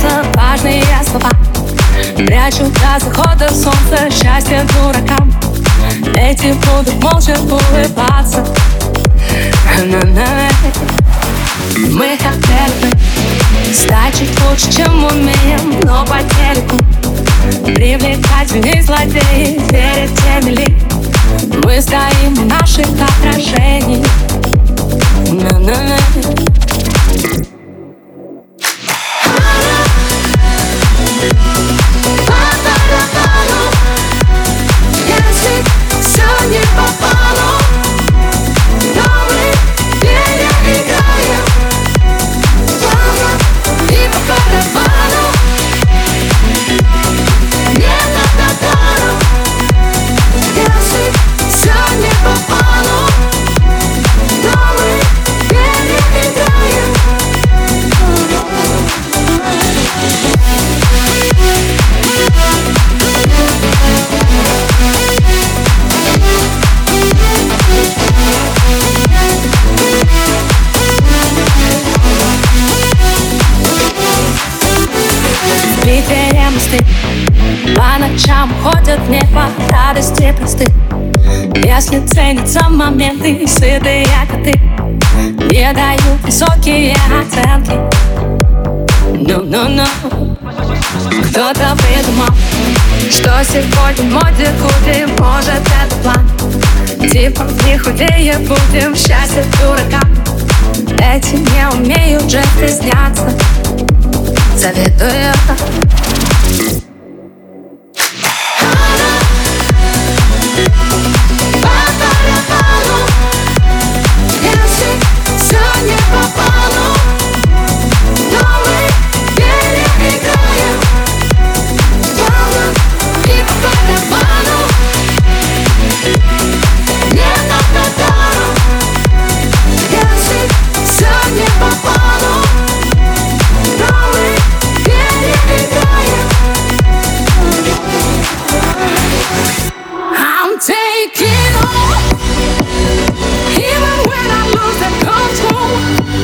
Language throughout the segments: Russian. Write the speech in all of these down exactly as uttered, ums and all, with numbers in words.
сердца важные слова. Прячу до захода солнца счастье дуракам. Эти будут молча улыбаться. Мы хотели стать чуть лучше, чем умеем, но по телеку привлекательней злодеи перед теми ли. Мы стоим в наших отражениях. Если все не по плану, но мы переиграем плавно и по барабану. Не на татару. Если все не по плану, но мы переиграем. В Питере мосты по ночам ходят в небо радости просты. Если ценятся моменты, сытые коты не дают высокие оценки. Ну-ну-ну. Кто-то придумал, что сегодня в моде худи. Может, это план, типа не худее будем, счастье дуракам. Эти не умеют же стесняться. Завидую. Если все не по плану, но мы переиграем плавно и по барабану. Не на татару. Если все не по плану, но мы переиграем. I'm taking off, even when I lose the control.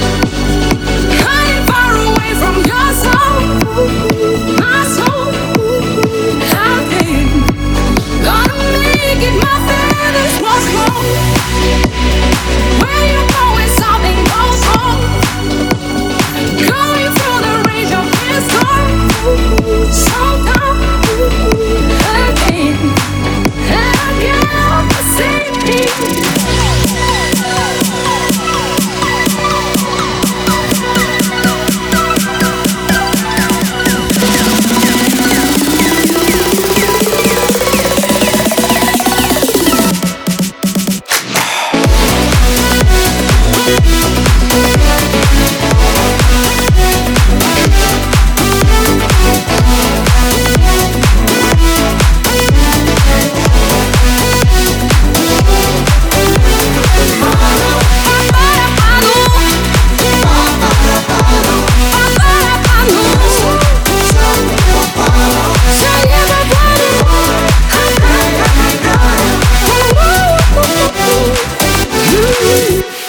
I'm far away from your soul, my soul. I think gonna make it, my feelings was wrong. Where you go when something goes wrong, going through the range of this storm. So down again, again, the same thing. Ooh.